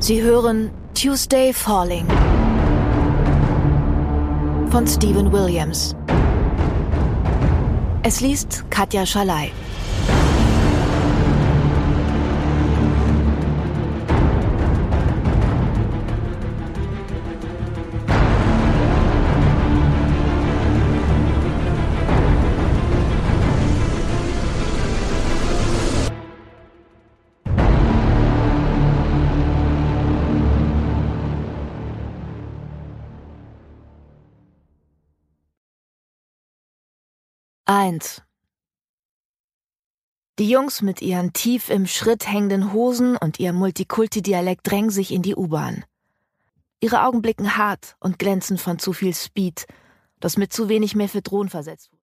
Sie hören Tuesday Falling von Stephen Williams. Es liest Katja Schalay. Eins. Die Jungs mit ihren tief im Schritt hängenden Hosen und ihrem Multikulti-Dialekt drängen sich in die U-Bahn. Ihre Augen blicken hart und glänzen von zu viel Speed, das mit zu wenig Mephedron versetzt wurde.